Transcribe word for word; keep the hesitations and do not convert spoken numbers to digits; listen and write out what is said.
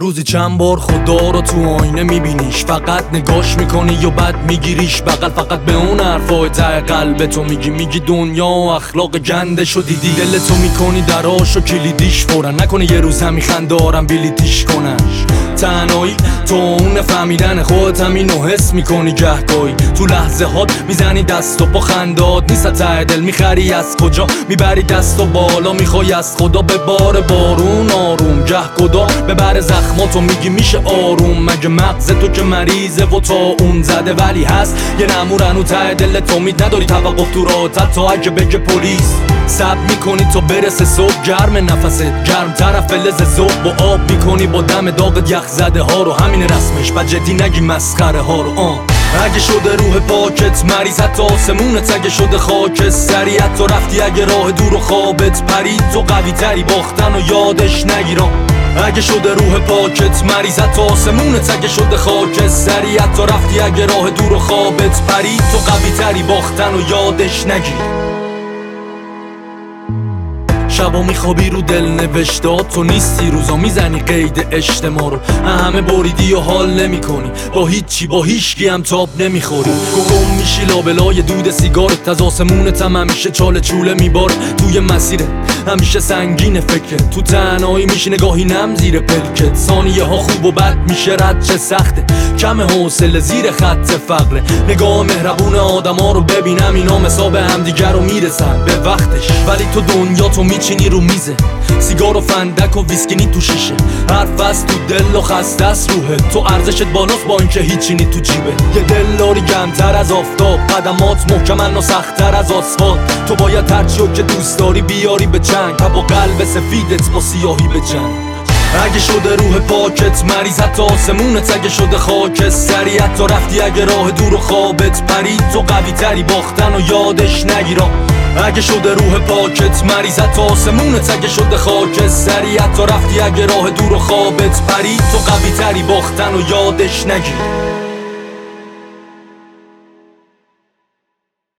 روزی چند بار خدا رو تو آینه میبینیش، فقط نگاش میکنی یا بد میگیریش بغل، فقط به اون حرفای ته قلب تو میگی میگی دنیا و اخلاق گندشو دیدی، دل تو میکنی دراشو کلیدیش فورن، نکنه یه روز همی خندارم بلیتیش کنش. تنهایی تو اون فهمیدن خودت همینو حس میکنی گهگاهی، تو لحظه هات میزنی دست و پا خندات نیست ته دل، میخری از کجا میبری دست و بالا، میخوای از خدا به بار بارون آروم، گه خدا ببر زخماتو میگی میشه آروم، مگه مغز تو که مریضه و تا اون زده ولی هست یه نمورن و ته دلت امید نداری توقف تو راحتت تا اگه بگه پلیس، سب میکنی تا برسه صبح گرم نفست گرم طرف فلز صبح با آب میکنی با دم داغت یخ زده ها رو، همین رسمش و جدی نگی مسخره ها رو. آه اگه شده روح پاکت مریض حتی آسمونت، اگه شده خاک سریعت تو رفتی، اگه راه دور و خوابت پرید تو قوی تری باختن و یادش نگیرم، اگه شده روح پاکت مریض حتی آسمونت، اگه شده خاک سریعت تو رفتی، اگه راه دور و خوابت پرید تو قوی تری باختن و یادش نگیر. شبا میخوابی رو دل نوشتات تو نیستی، روزا میزنی قید اجتماع رو، همه بریدی و حال نمی کنی با هیچی با هیچکی هم تاب نمیخوری، گم میشی لابلای دود سیگارت، از آسمونت هم همیشه چاله چوله میباره، توی مسیره همیشه سنگین فکرت، تو تنهایی میشی نگاهی نم زیر پلکت، ثانیه ها خوب و بد میشه رد چه سخته، کم حوصله زیر خط فقره، نگاه مهربون آدما رو ببینم اینا مثاب همدیگر رو میرسن به وقتش، ولی تو دنیا تو میچینی رو میزه، سیگار و فندک و ویسکینی تو شیشه، حرف از تو دل و خسته از روحه، تو ارزشت بالاست با اینکه هیچی نی تو جیبه، یه دلاری گرمتر از آفتاب، قدمات محکمن و سخت‌تر از آسفالت، تو باید هرچیو که دوست داری بیاری به چنگ، با قلب سفیدت با سیاهی به جنگ. اگه شده روح پاکت مریض حتی آسمونت، اگه شده خاک سریعت تو رفتی، اگه راه دور و خوابت پرید تو قوی تری باختن و یادش نگیرم، اگه شده روح پاکت مریض حتی آسمونت، اگه شده خاک سریعت تو رفتی، اگه راه دور و خوابت پرید تو قوی تری باختن و یادش نگیر.